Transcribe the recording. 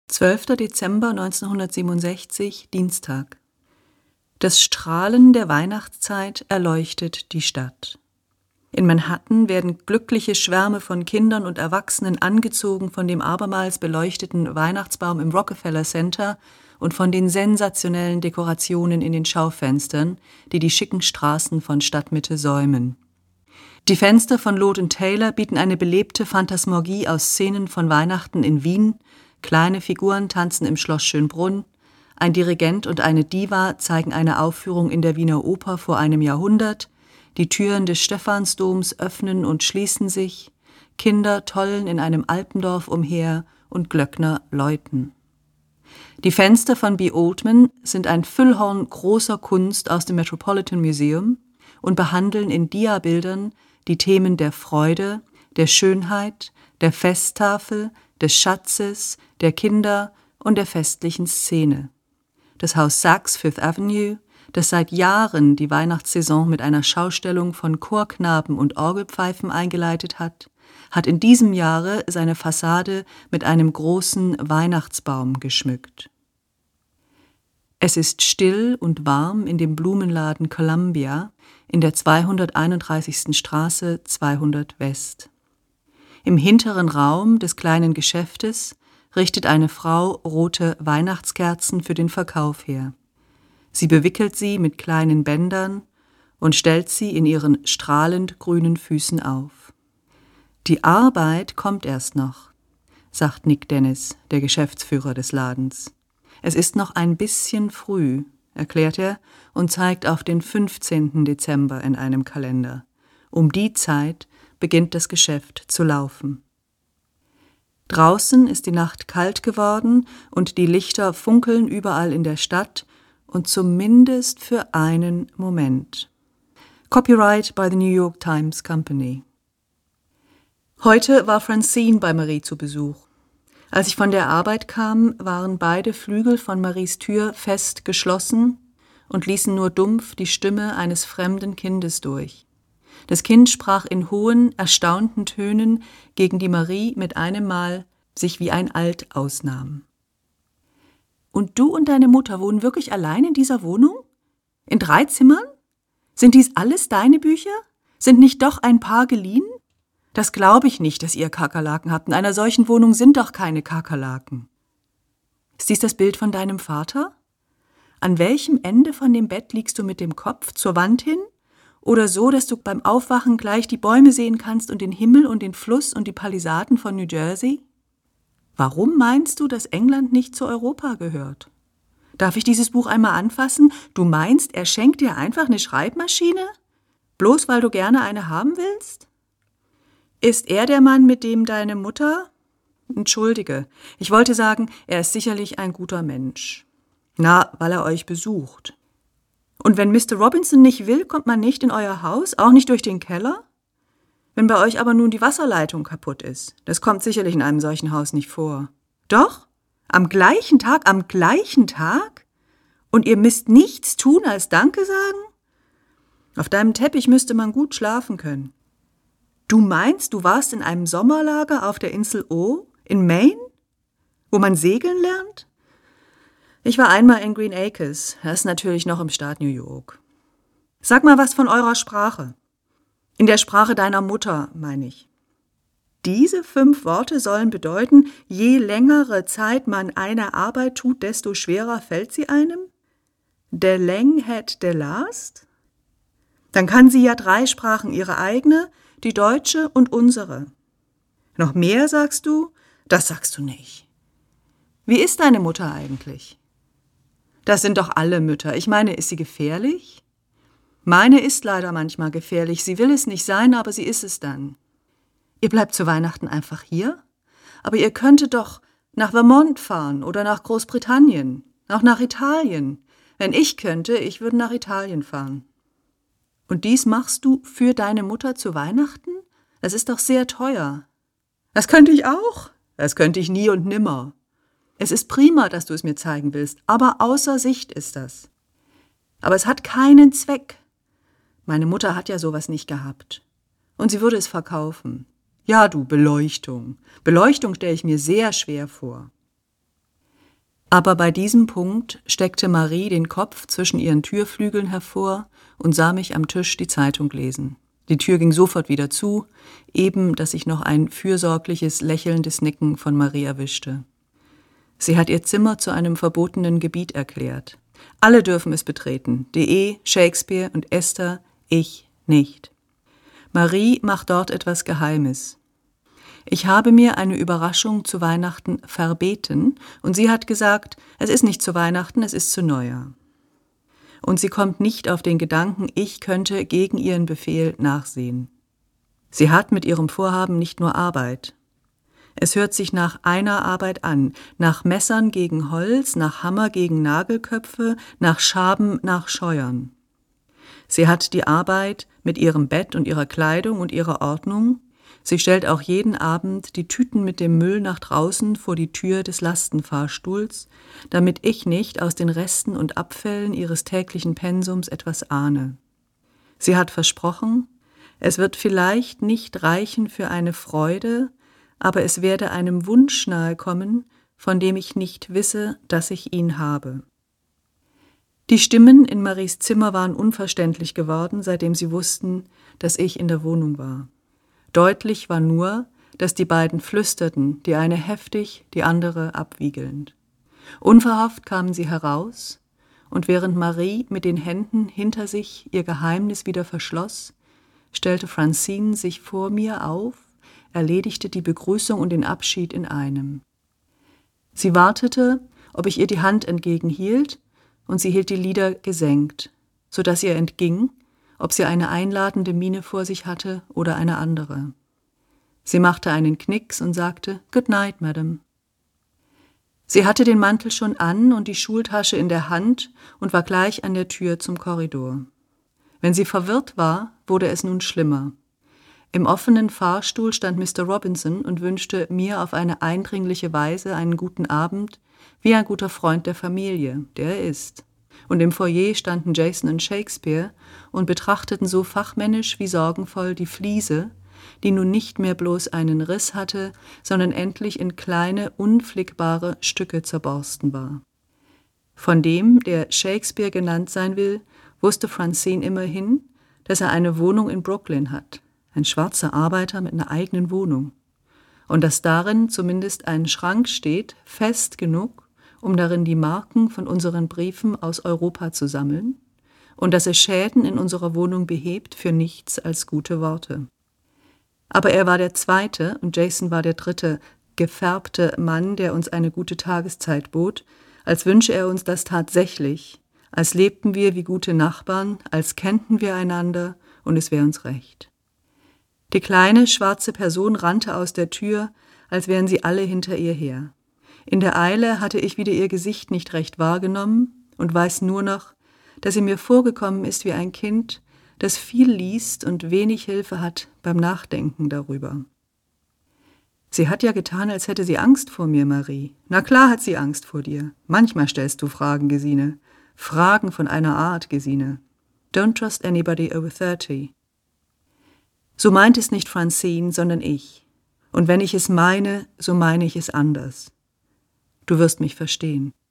12. Dezember 1967, Dienstag. Das Strahlen der Weihnachtszeit erleuchtet die Stadt. In Manhattan werden glückliche Schwärme von Kindern und Erwachsenen angezogen von dem abermals beleuchteten Weihnachtsbaum im Rockefeller Center und von den sensationellen Dekorationen in den Schaufenstern, die die schicken Straßen von Stadtmitte säumen. Die Fenster von Lord & Taylor bieten eine belebte Phantasmagorie aus Szenen von Weihnachten in Wien. Kleine Figuren tanzen im Schloss Schönbrunn, ein Dirigent und eine Diva zeigen eine Aufführung in der Wiener Oper vor einem Jahrhundert, die Türen des Stephansdoms öffnen und schließen sich, Kinder tollen in einem Alpendorf umher und Glöckner läuten. Die Fenster von B. Oldman sind ein Füllhorn großer Kunst aus dem Metropolitan Museum und behandeln in Diabildern die Themen der Freude, der Schönheit, der Festtafel, des Schatzes, der Kinder und der festlichen Szene. Das Haus Saks, Fifth Avenue, das seit Jahren die Weihnachtssaison mit einer Schaustellung von Chorknaben und Orgelpfeifen eingeleitet hat, hat in diesem Jahre seine Fassade mit einem großen Weihnachtsbaum geschmückt. Es ist still und warm in dem Blumenladen Columbia in der 231. Straße 200 West. Im hinteren Raum des kleinen Geschäftes richtet eine Frau rote Weihnachtskerzen für den Verkauf her. Sie bewickelt sie mit kleinen Bändern und stellt sie in ihren strahlend grünen Füßen auf. Die Arbeit kommt erst noch, sagt Nick Dennis, der Geschäftsführer des Ladens. Es ist noch ein bisschen früh, erklärt er und zeigt auf den 15. Dezember in einem Kalender. Um die Zeit beginnt das Geschäft zu laufen. Draußen ist die Nacht kalt geworden und die Lichter funkeln überall in der Stadt und zumindest für einen Moment. Copyright by the New York Times Company. Heute war Francine bei Marie zu Besuch. Als ich von der Arbeit kam, waren beide Flügel von Maries Tür fest geschlossen und ließen nur dumpf die Stimme eines fremden Kindes durch. Das Kind sprach in hohen, erstaunten Tönen, gegen die Marie mit einem Mal sich wie ein Alt ausnahm. »Und du und deine Mutter wohnen wirklich allein in dieser Wohnung? In 3 Zimmern? Sind dies alles deine Bücher? Sind nicht doch ein paar geliehen? Das glaube ich nicht, dass ihr Kakerlaken habt. In einer solchen Wohnung sind doch keine Kakerlaken. Ist dies das Bild von deinem Vater? An welchem Ende von dem Bett liegst du mit dem Kopf zur Wand hin? Oder so, dass du beim Aufwachen gleich die Bäume sehen kannst und den Himmel und den Fluss und die Palisaden von New Jersey? Warum meinst du, dass England nicht zu Europa gehört? Darf ich dieses Buch einmal anfassen? Du meinst, er schenkt dir einfach eine Schreibmaschine? Bloß weil du gerne eine haben willst? Ist er der Mann, mit dem deine Mutter? Entschuldige, ich wollte sagen, er ist sicherlich ein guter Mensch. Na, weil er euch besucht. Und wenn Mr. Robinson nicht will, kommt man nicht in euer Haus, auch nicht durch den Keller? Wenn bei euch aber nun die Wasserleitung kaputt ist, das kommt sicherlich in einem solchen Haus nicht vor. Doch? Am gleichen Tag? Und ihr müsst nichts tun als Danke sagen? Auf deinem Teppich müsste man gut schlafen können. Du meinst, du warst in einem Sommerlager auf der Insel O, in Maine, wo man segeln lernt? Ich war einmal in Green Acres, das ist natürlich noch im Staat New York. Sag mal was von eurer Sprache. In der Sprache deiner Mutter, meine ich. Diese 5 Worte sollen bedeuten, je längere Zeit man eine Arbeit tut, desto schwerer fällt sie einem? De leng het de last? Dann kann sie ja 3 Sprachen, ihre eigene, die deutsche und unsere. Noch mehr sagst du? Das sagst du nicht. Wie ist deine Mutter eigentlich? Das sind doch alle Mütter. Ich meine, ist sie gefährlich? Meine ist leider manchmal gefährlich. Sie will es nicht sein, aber sie ist es dann. Ihr bleibt zu Weihnachten einfach hier? Aber ihr könntet doch nach Vermont fahren oder nach Großbritannien, auch nach Italien. Wenn ich könnte, ich würde nach Italien fahren. Und dies machst du für deine Mutter zu Weihnachten? Das ist doch sehr teuer. Das könnte ich auch. Das könnte ich nie und nimmer. Es ist prima, dass du es mir zeigen willst, aber außer Sicht ist das. Aber es hat keinen Zweck. Meine Mutter hat ja sowas nicht gehabt. Und sie würde es verkaufen. Ja, du, Beleuchtung. Beleuchtung stelle ich mir sehr schwer vor. Aber bei diesem Punkt steckte Marie den Kopf zwischen ihren Türflügeln hervor und sah mich am Tisch die Zeitung lesen. Die Tür ging sofort wieder zu, eben, dass ich noch ein fürsorgliches, lächelndes Nicken von Marie erwischte. Sie hat ihr Zimmer zu einem verbotenen Gebiet erklärt. Alle dürfen es betreten, D.E., Shakespeare und Esther, ich nicht. Marie macht dort etwas Geheimes. Ich habe mir eine Überraschung zu Weihnachten verbeten und sie hat gesagt, es ist nicht zu Weihnachten, es ist zu Neujahr. Und sie kommt nicht auf den Gedanken, ich könnte gegen ihren Befehl nachsehen. Sie hat mit ihrem Vorhaben nicht nur Arbeit. Es hört sich nach einer Arbeit an, nach Messern gegen Holz, nach Hammer gegen Nagelköpfe, nach Schaben, nach Scheuern. Sie hat die Arbeit mit ihrem Bett und ihrer Kleidung und ihrer Ordnung. Sie stellt auch jeden Abend die Tüten mit dem Müll nach draußen vor die Tür des Lastenfahrstuhls, damit ich nicht aus den Resten und Abfällen ihres täglichen Pensums etwas ahne. Sie hat versprochen, es wird vielleicht nicht reichen für eine Freude, aber es werde einem Wunsch nahe kommen, von dem ich nicht wisse, dass ich ihn habe. Die Stimmen in Maries Zimmer waren unverständlich geworden, seitdem sie wussten, dass ich in der Wohnung war. Deutlich war nur, dass die beiden flüsterten, die eine heftig, die andere abwiegelnd. Unverhofft kamen sie heraus, und während Marie mit den Händen hinter sich ihr Geheimnis wieder verschloss, stellte Francine sich vor mir auf, erledigte die Begrüßung und den Abschied in einem. Sie wartete, ob ich ihr die Hand entgegenhielt, und sie hielt die Lider gesenkt, so dass ihr entging, ob sie eine einladende Miene vor sich hatte oder eine andere. Sie machte einen Knicks und sagte, »Good night, Madam.« Sie hatte den Mantel schon an und die Schultasche in der Hand und war gleich an der Tür zum Korridor. Wenn sie verwirrt war, wurde es nun schlimmer. Im offenen Fahrstuhl stand Mr. Robinson und wünschte mir auf eine eindringliche Weise einen guten Abend, wie ein guter Freund der Familie, der er ist. Und im Foyer standen Jason und Shakespeare und betrachteten so fachmännisch wie sorgenvoll die Fliese, die nun nicht mehr bloß einen Riss hatte, sondern endlich in kleine, unflickbare Stücke zerborsten war. Von dem, der Shakespeare genannt sein will, wusste Francine immerhin, dass er eine Wohnung in Brooklyn hat, ein schwarzer Arbeiter mit einer eigenen Wohnung, und dass darin zumindest ein Schrank steht, fest genug, um darin die Marken von unseren Briefen aus Europa zu sammeln, und dass er Schäden in unserer Wohnung behebt für nichts als gute Worte. Aber er war der zweite, und Jason war der dritte, gefärbte Mann, der uns eine gute Tageszeit bot, als wünsche er uns das tatsächlich, als lebten wir wie gute Nachbarn, als kennten wir einander, und es wäre uns recht. Die kleine, schwarze Person rannte aus der Tür, als wären sie alle hinter ihr her. In der Eile hatte ich wieder ihr Gesicht nicht recht wahrgenommen und weiß nur noch, dass sie mir vorgekommen ist wie ein Kind, das viel liest und wenig Hilfe hat beim Nachdenken darüber. »Sie hat ja getan, als hätte sie Angst vor mir, Marie. Na klar hat sie Angst vor dir. Manchmal stellst du Fragen, Gesine. Fragen von einer Art, Gesine. Don't trust anybody over 30. So meint es nicht Francine, sondern ich. Und wenn ich es meine, so meine ich es anders. Du wirst mich verstehen.«